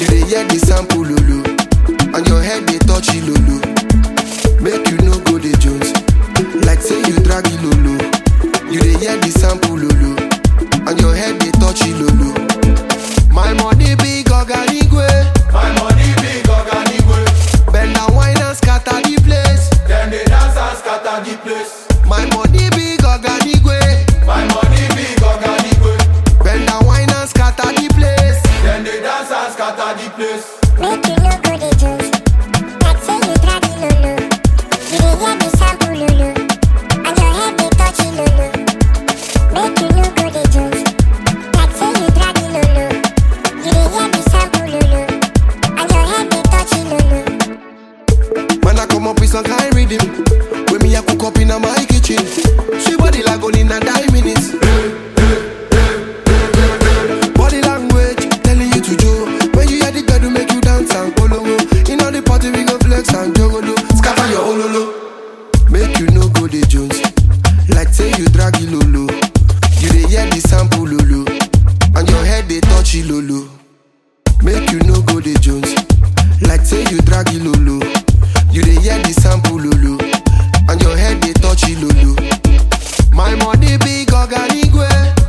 You dey hear the sample lolo, and your head they touch it lolo. Make you no go the Jones, like say you drag it lolo. You dey hear the sample lolo, and your head they touch it lolo. My money big organigwe, My money big organigwe. bend and wine and scatter the place. Them they dance and scatter the place. My money big organigwe, My money big organigwe. bend and wine and scatter the place. Them they dance and scatter the place. Make you no go the juice. Like say you drag it lolo. You dey hear the sample lolo, and your head they touch it lolo. Make you no go the juice. Like say you drag it lolo. You dey hear the sample lolo, and your head they touch it lolo. Man, I come up with some kind rhythm. When me I cook up in my kitchen, sweet body like only in a 9 minutes. Body language telling you to do. When you hear the girl to make you dance and polongo. In all the party we go flex and jogolo. Scatter your ololo. Make you no go the Jones, like say you drag it lolo. You dey hear the sample lolo, and your head they touch it lolo. Make you no go the Jones, like say you drag it lolo. You dey hear the sample lolo, and your head they touch it lolo. My money big organigwe,